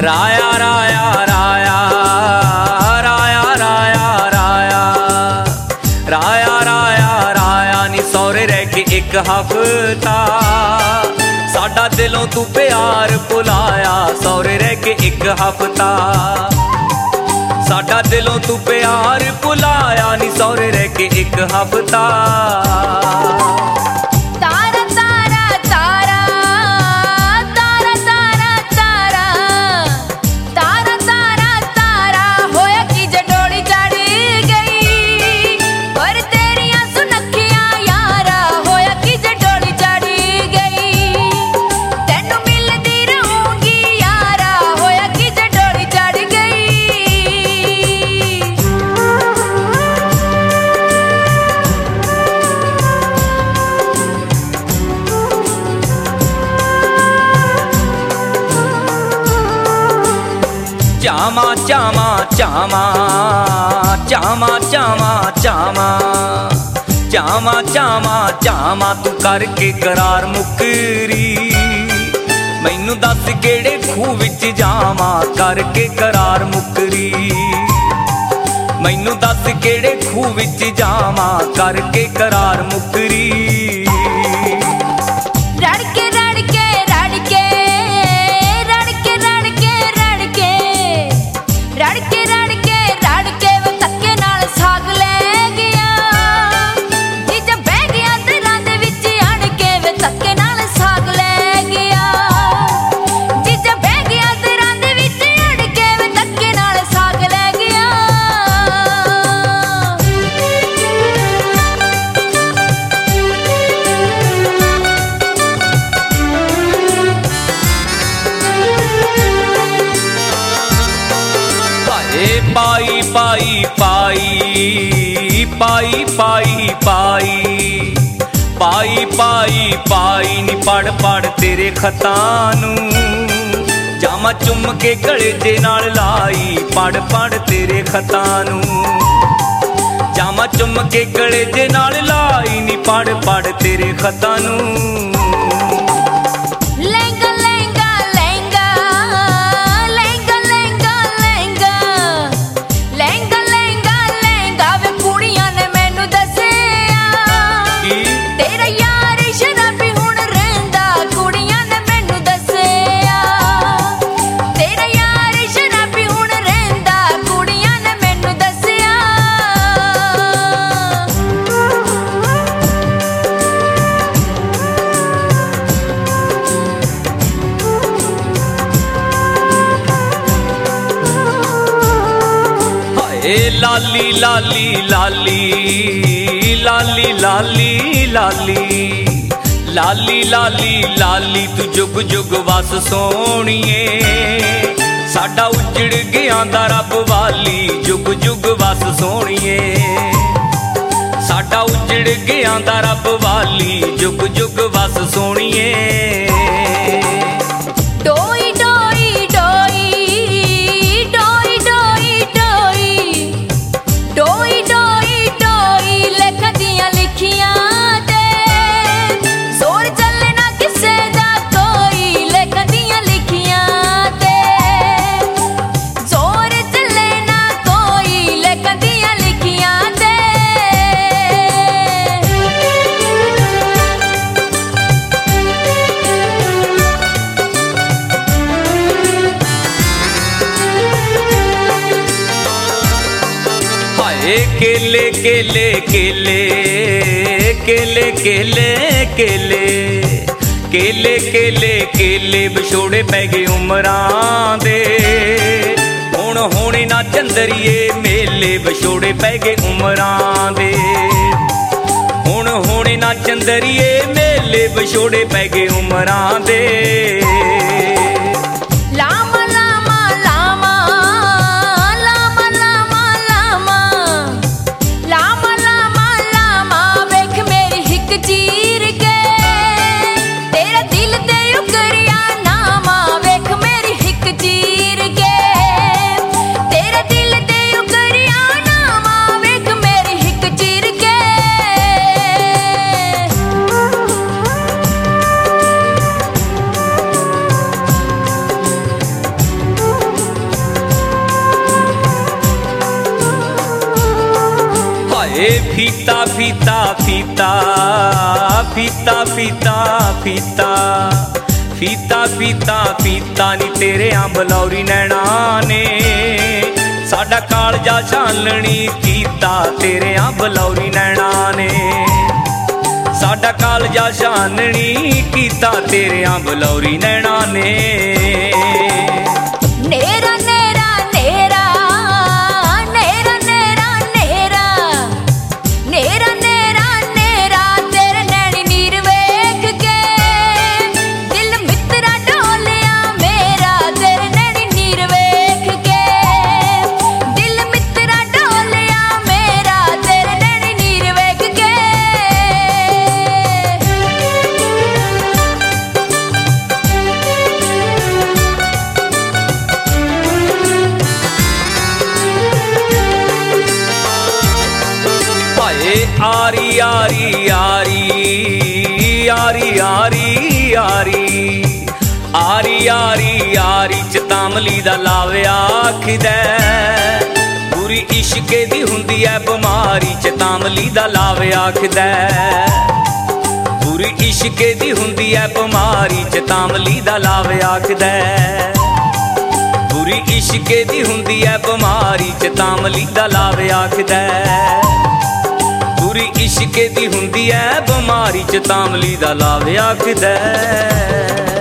राया राया राया राया राया राया राया राया राया नी सौरे रह के एक हफ्ता साडा दिलों तू प्यार भुलाया। सौरे रह के एक हफ्ता साडा दिलों तू प्यार भुलाया नी सौरे रह के एक हफ्ता। चामा चामा चामा चामा चामा चामा चामा चामा चामा तू करके करार मुकरी मैनू दस केड़े खूह विच जावा करके करार मुकरी मैनू दस केड़े खूह विच जावा करके करार मुकरी। पाई पाई पाई पाई पाई पाई पाई पाई पाई नी पढ़ पढ़ तेरे खतां नू जामा चुम के गले दे नाल लाई पढ़ पढ़ तेरे खतां नू जामा चुम के गले दे नाल लाई नी पढ़ पढ़ तेरे खतां नू। लाली लाली लाली लाली लाली लाली लाली लाली लाली तू जुग जुग वस सोहणीए साडा उजड़ गया दा रब वाली जुग जुग वस सोहणीए साडा उजड़ गया दा रब वाली जुग जुग वस सोहणीए। केले केले केले केले केले केले केले केले केले विछोड़े पै गए उमरां दे हुण होने ना चंदरिए मेले विछोड़े पै गए उमरां दे हुण होने ना चंदरिए मेले विछोड़े पै गए उमरां दे। ए फीता फीता फीता फीता फीता फीता फीता फीता फीता नी तेरे बलौरी नैना ने साडा कालजा छालनी कीता तेरे बलौरी नैना ने साडा कालजा छाननी कीता तेरे बलौरी नैना ने नेरा नेरा नेरा नेरा नेरा नेरा नेरा नेरा नेरा तेरे नैनी नीर वेख के दिल मित्रा डोलिया मेरा तेरे नैनी नीर वेख के दिल मित्रा डोलिया मेरा तेरे नैनी नीर वेख के आरी आरी आरी आरी आरी आरी आरी आरी आरी चतामली दा लाविया आखिदै पूरी इश्के दी हुंदी ऐ बमारी चतामली दा लाविया आखिदै पूरी इश्के दी हुंदी ऐ बमारी चतामली दा लाविया आखिदै पूरी इश्के दी हुंदी ऐ बमारी चतामली दा लाविया आखिदै पूरी इश्के दी हुंदी ऐ बमारी चतामली दा लावे आखिदै।